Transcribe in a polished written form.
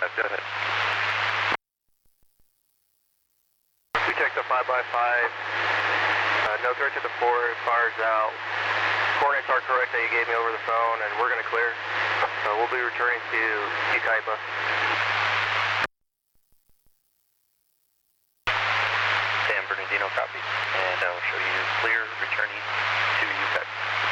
go ahead. We checked the 5x5. No threat to the fort. Fire's out. Coordinates are correct that you gave me over the phone, and we're going to clear. So we'll be returning to Yucaipa. San Bernardino copy. And I'll show you clear returning to Yucaipa.